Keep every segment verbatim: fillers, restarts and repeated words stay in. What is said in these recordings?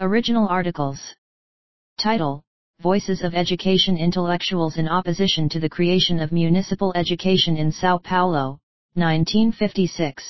Original articles. Title: Voices of Education Intellectuals in Opposition to the Creation of Municipal Education in São Paulo, nineteen fifty-six.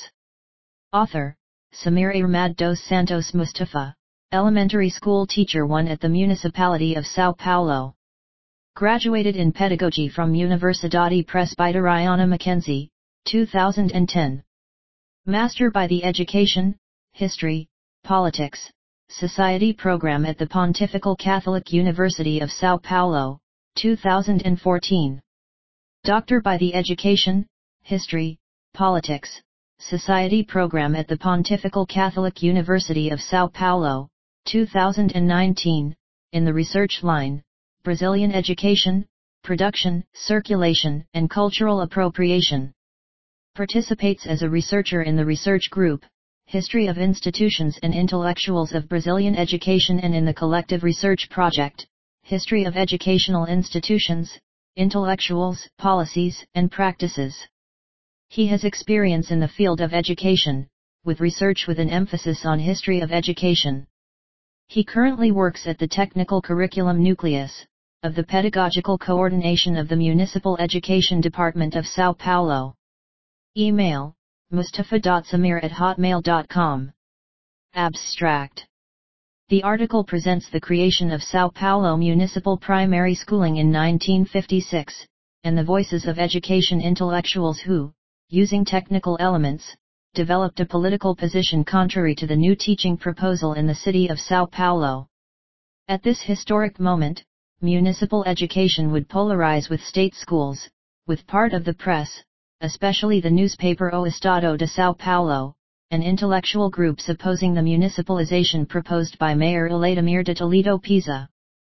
Author: Samir Ahmad dos Santos Mustafa, elementary school teacher one at the Municipality of São Paulo. Graduated in Pedagogy from Universidade Presbyteriana Mackenzie, two thousand ten. Master by the Education, History, Politics, Society program at the Pontifical Catholic University of São Paulo, two thousand fourteen. Doctor by the Education, History, Politics, Society program at the Pontifical Catholic University of São Paulo, two thousand nineteen, in the research line, Brazilian Education, Production, Circulation, and Cultural Appropriation. Participates as a researcher in the research group, History of Institutions and Intellectuals of Brazilian Education, and in the collective research project, History of Educational Institutions, Intellectuals, Policies, and Practices. He has experience in the field of education, with research with an emphasis on history of education. He currently works at the Technical Curriculum Nucleus, of the Pedagogical Coordination of the Municipal Education Department of São Paulo. Email: mustafa dot samir at hotmail dot com. Abstract. The article presents the creation of São Paulo Municipal Primary Schooling in nineteen fifty-six, and the voices of education intellectuals who, using technical elements, developed a political position contrary to the new teaching proposal in the city of São Paulo. At this historic moment, municipal education would polarize with state schools, with part of the press, especially the newspaper O Estado de São Paulo, and intellectual groups opposing the municipalization proposed by Mayor Eladamir de Toledo Pisa.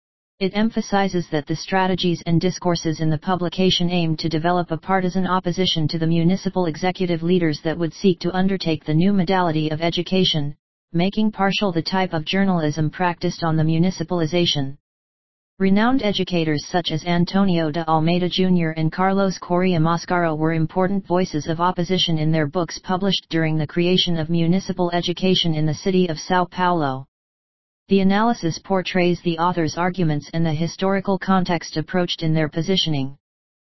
It emphasizes that the strategies and discourses in the publication aimed to develop a partisan opposition to the municipal executive leaders that would seek to undertake the new modality of education, making partial the type of journalism practiced on the municipalization. Renowned educators such as Antonio de Almeida Junior and Carlos Correa Mascaro were important voices of opposition in their books published during the creation of municipal education in the city of São Paulo. The analysis portrays the author's arguments and the historical context approached in their positioning.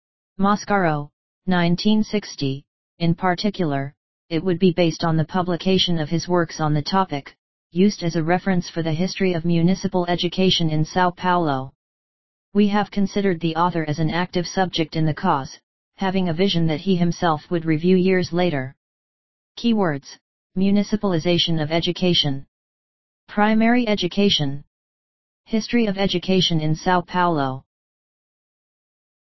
Mascaro, nineteen sixty, in particular, it would be based on the publication of his works on the topic, used as a reference for the history of municipal education in São Paulo. We have considered the author as an active subject in the cause, having a vision that he himself would review years later. Keywords: municipalization of education, primary education, history of education in São Paulo.